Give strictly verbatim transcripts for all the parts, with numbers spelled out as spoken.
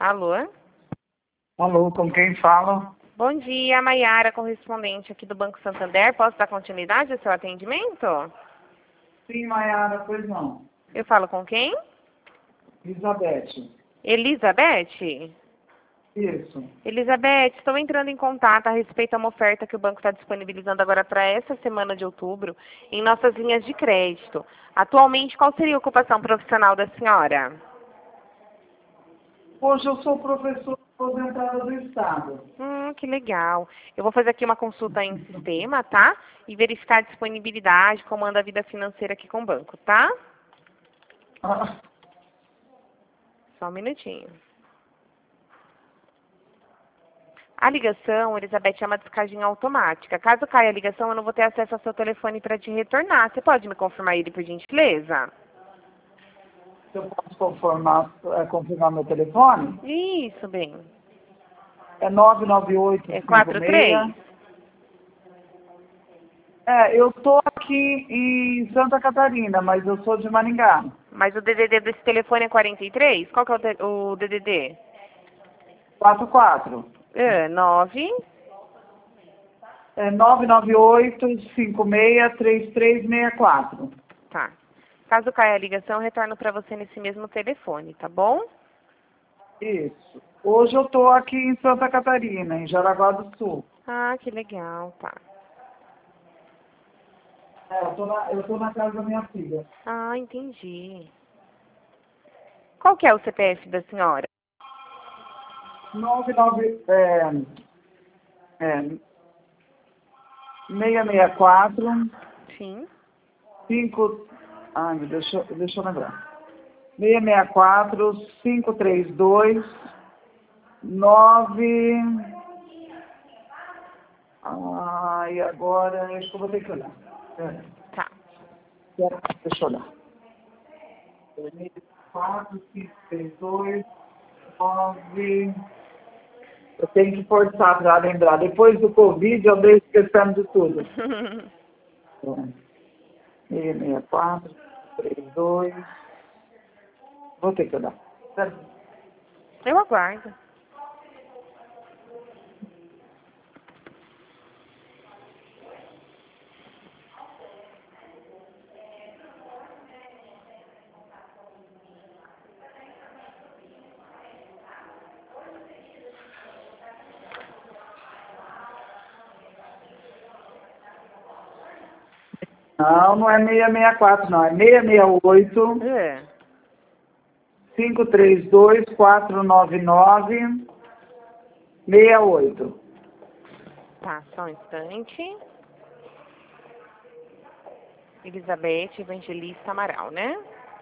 Alô? Alô, com quem fala? Bom dia, Maiara, correspondente aqui do Banco Santander. Posso dar continuidade ao seu atendimento? Sim, Maiara, pois não. Eu falo com quem? Elizabeth. Elizabeth? Isso. Elizabeth, estou entrando em contato a respeito a uma oferta que o banco está disponibilizando agora para essa semana de outubro em nossas linhas de crédito. Atualmente, qual seria a ocupação profissional da senhora? Hoje eu sou professora aposentada do Estado. Hum, que legal. Eu vou fazer aqui uma consulta em sistema, tá? E verificar a disponibilidade, como anda a vida financeira aqui com o banco, tá? Ah, Só um minutinho. A ligação, Elizabeth, é uma descagem automática. Caso caia a ligação, eu não vou ter acesso ao seu telefone para te retornar. Você pode me confirmar ele, por gentileza? eu posso confirmar, é, confirmar meu telefone? Isso, bem. É nove nove oito É cinco quatro três? seis. É, eu estou aqui em Santa Catarina, mas eu sou de Maringá. Mas o D D D desse telefone é quarenta e três? Qual que é o, te- o D D D? quatro quatro. É, nove. É nove nove oito cinco seis três três seis quatro. Tá. Caso caia a ligação, eu retorno para você nesse mesmo telefone, tá bom? Isso. Hoje eu estou aqui em Santa Catarina, em Jaraguá do Sul. Ah, que legal, tá. É, eu tô na, eu tô na casa da minha filha. Ah, entendi. Qual que é o C P F da senhora? nove nove, é, é, seis seis quatro, Sim. cinco, ai, meu Deus, deixa, eu- deixa eu lembrar. seis seis quatro, cinco três dois, nove, ai, agora, acho que eu vou ter que olhar. É, Tá. deixa eu olhar. seis quatro, cinco três dois, nove... Eu tenho que forçar para lembrar. Depois do Covid, eu andei esquecendo de tudo. seis seis quatro, três dois. Vou ter que olhar. Pera. Eu aguardo. Não, não é seis seis quatro, não. É seis seis oito, É. cinco três dois, quatro nove nove, seis oito. Tá, só um instante. Elizabeth Evangelista Amaral, né?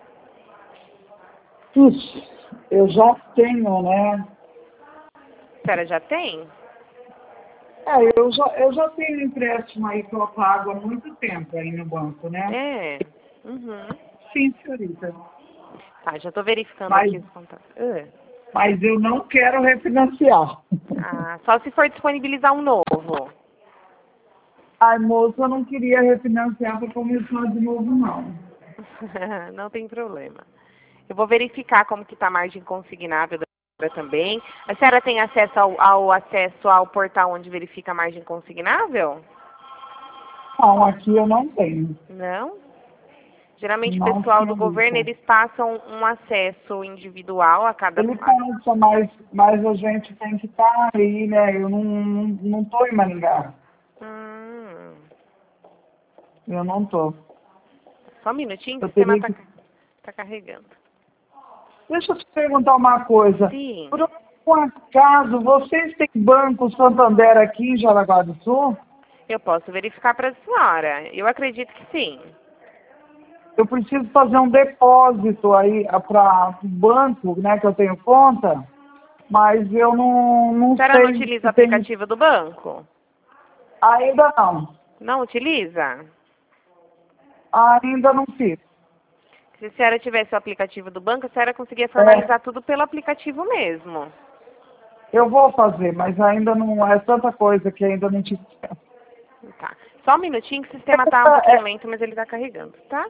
Ixi, eu já tenho, né? A senhora já tem? É, eu já, eu já tenho empréstimo aí que eu pago há muito tempo aí no banco, né? É. Uhum. Sim, senhorita. Tá, já tô verificando Mas, aqui os contatos. É. mas eu não quero refinanciar. Ah, só se for disponibilizar um novo. Ai, moça, eu não queria refinanciar para começar de novo, não. Não tem problema. Eu vou verificar como que tá a margem consignável da senhora também. A senhora tem acesso ao, ao acesso ao portal onde verifica a margem consignável? Não, aqui eu não tenho. Não? Geralmente o Não, pessoal do governo, senhorita. eles passam um acesso individual a cada... Ele passa, mas, mas a gente tem que estar aí, né? Eu não, não, não tô em Maringá. Hum, Eu não tô. só um minutinho, o Eu sistema teria tá, que... ca- tá carregando. Deixa eu te perguntar uma coisa. Sim, Por um acaso, vocês têm Banco Santander aqui em Jaraguá do Sul? eu posso verificar para a senhora. Eu acredito que sim. Eu preciso fazer um depósito aí para o banco, né, que eu tenho conta, mas eu não, A não senhora não sei utiliza o se tem... aplicativo do banco? Ainda não. Não utiliza? Ainda não fiz. Se a senhora tivesse o aplicativo do banco, a senhora conseguia É, formalizar tudo pelo aplicativo mesmo. eu vou fazer, mas ainda não é tanta coisa que ainda não tive. Tá. Só um minutinho que o sistema tá um Essa pouquinho é, lento, mas ele tá carregando, tá?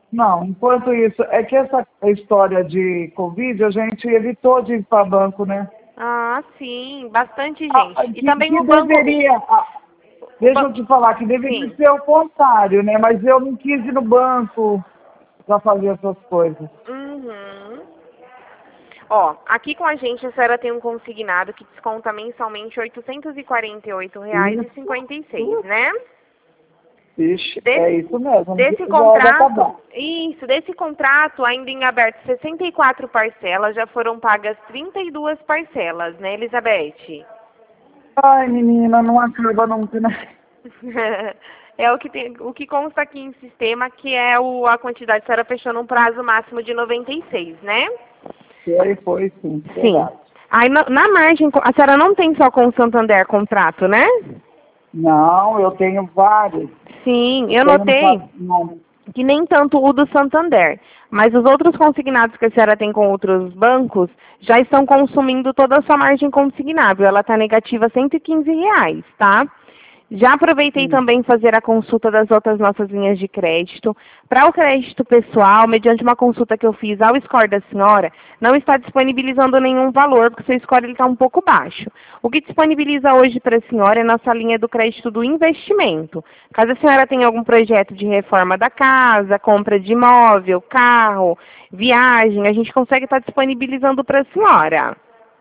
Não, enquanto isso, é que essa história de Covid, a gente evitou de ir para banco, né? Ah, sim, bastante Ah, gente. E que, também que o banco... deveria, ah, O deixa eu ban... te falar, que deveria Sim. ser o contrário, né? Mas eu não quis ir no banco para fazer essas coisas. Uhum. Ó, aqui com a gente a senhora tem um consignado que desconta mensalmente oitocentos e quarenta e oito reais e Isso, cinquenta e seis, né? ixi, é Desse, isso mesmo, desse já hora de contrato, acabar. isso, desse contrato ainda em aberto sessenta e quatro parcelas, já foram pagas trinta e duas parcelas, né, Elizabeth? Ai, menina, não acaba nunca, né? É o que, tem, o que consta aqui em sistema, que é o, a quantidade, a senhora fechou num prazo máximo de noventa e seis, né? Foi, foi sim, Sim. verdade. Aí na, na margem, a senhora não tem só com o Santander contrato, né? Não, eu tenho vários. Sim, Eu eu tenho no notei pa- não. que nem tanto o do Santander, mas os outros consignados que a senhora tem com outros bancos já estão consumindo toda a sua margem consignável. Ela está negativa cento e quinze reais, tá? Já aproveitei Sim. também fazer a consulta das outras nossas linhas de crédito. Para o crédito pessoal, mediante uma consulta que eu fiz ao score da senhora, não está disponibilizando nenhum valor, porque o seu score está um pouco baixo. O que disponibiliza hoje para a senhora é nossa linha do crédito do investimento. Caso a senhora tenha algum projeto de reforma da casa, compra de imóvel, carro, viagem, a gente consegue estar disponibilizando para a senhora.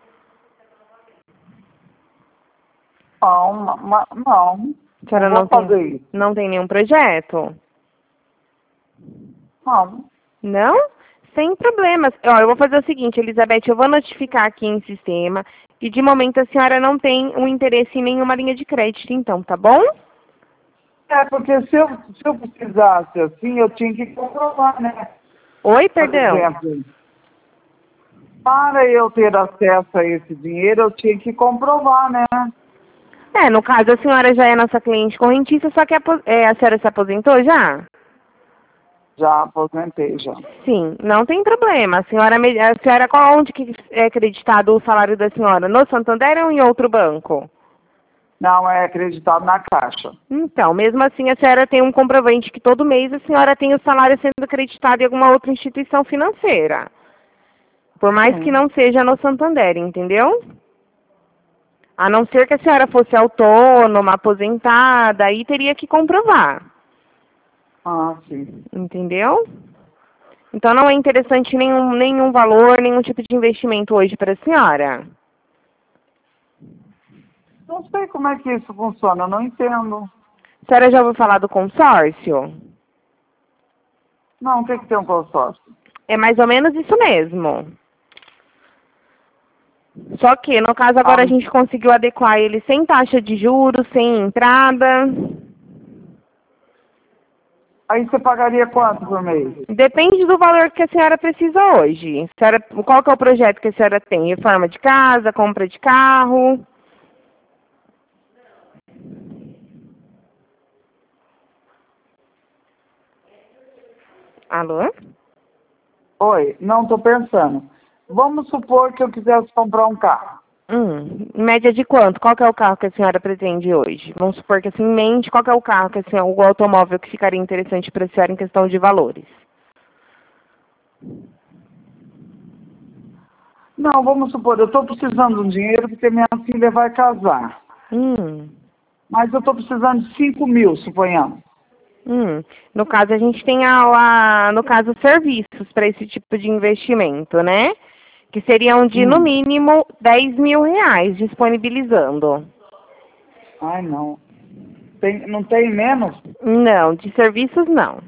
Não, ma- ma- não, A não senhora vou não tem, fazer isso. não tem nenhum projeto? Não. Não? Sem problemas. Ó, eu vou fazer o seguinte, Elizabeth, eu vou notificar aqui em sistema e de momento a senhora não tem um interesse em nenhuma linha de crédito, então, tá bom? É, porque se eu, se eu precisasse assim, eu tinha que comprovar, né? Oi, Por perdão. exemplo, para eu ter acesso a esse dinheiro, eu tinha que comprovar, né? É, no caso, a senhora já é nossa cliente correntista, só que apo- é, a senhora se aposentou já? Já aposentei, já. Sim, não tem problema. A senhora, me- a senhora qual onde que é acreditado o salário da senhora? No Santander ou em outro banco? Não é acreditado na Caixa. Então, mesmo assim, a senhora tem um comprovante que todo mês a senhora tem o salário sendo acreditado em alguma outra instituição financeira. Por mais que Sim. não seja no Santander, entendeu? A não ser que a senhora fosse autônoma, aposentada, aí teria que comprovar, Ah, sim. entendeu? Então não é interessante nenhum, nenhum valor, nenhum tipo de investimento hoje para a senhora. Não sei como é que isso funciona, eu não entendo. A senhora já ouviu falar do consórcio? Não, o que, que tem um consórcio? É mais ou menos isso mesmo. Só que, no caso, Ah, agora a gente conseguiu adequar ele sem taxa de juros, sem entrada. aí você pagaria quanto por mês? Depende do valor que a senhora precisa hoje. A senhora, qual que é o projeto que a senhora tem? Reforma de casa, compra de carro? Alô? Oi, não estou pensando. Vamos supor que eu quisesse comprar um carro. Hum, em média de quanto? Qual que é o carro que a senhora pretende hoje? Vamos supor que assim, em mente, qual que é o carro que a senhora, o automóvel que ficaria interessante para a senhora em questão de valores? Não, vamos supor, eu estou precisando de um dinheiro porque minha filha vai casar. Hum, Mas eu estou precisando de cinco mil, suponhamos. hum. No caso, a gente tem, a, a- no caso, serviços para esse tipo de investimento, né? Que seriam de, no Hum. mínimo, dez mil reais disponibilizando. Ai, não. Tem, não tem menos? Não, de serviços não.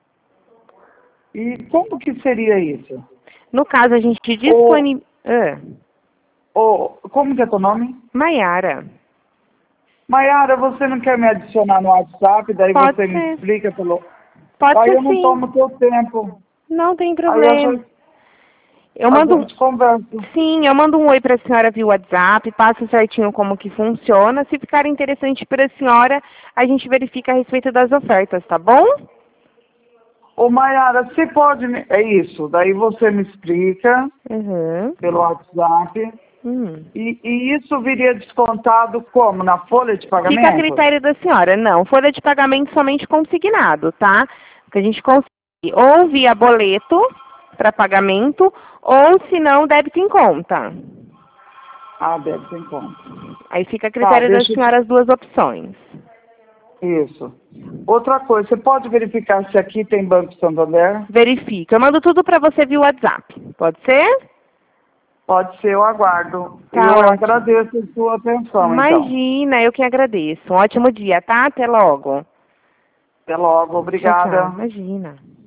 E como que seria isso? No caso, a gente Ou, disponibiliza... Ah, ou, como que é teu nome? Maiara, Maiara, você não quer me adicionar no WhatsApp, daí pode você me ser. explica pelo... Pode Aí ser eu não sim. tomo teu tempo. Não tem Aí a problema. gente, Eu a mando um... gente conversa. Sim, eu mando um oi para a senhora via WhatsApp, passo certinho como que funciona. Se ficar interessante para a senhora, a gente verifica a respeito das ofertas, tá bom? Ô, Maiara, você pode... Me... É isso, daí você me explica Uhum. pelo WhatsApp. Hum. E, e isso viria descontado como? Na folha de Fica a pagamento? critério da senhora. Não, folha de pagamento somente consignado, tá? Que a gente ou via boleto para pagamento, ou se não, débito em conta. Ah, débito em conta. Aí fica a critério Tá, da deixa eu- senhora as duas opções. Isso. Outra coisa, você pode verificar se aqui tem Banco Santander? Verifica. Eu mando tudo para você via WhatsApp. Pode ser? Pode ser, eu aguardo. Tá Eu ótimo. agradeço a sua atenção, então. Imagina, eu que agradeço. Um ótimo dia, tá? Até logo. Até logo, Tchau, obrigada. tchau. Imagina.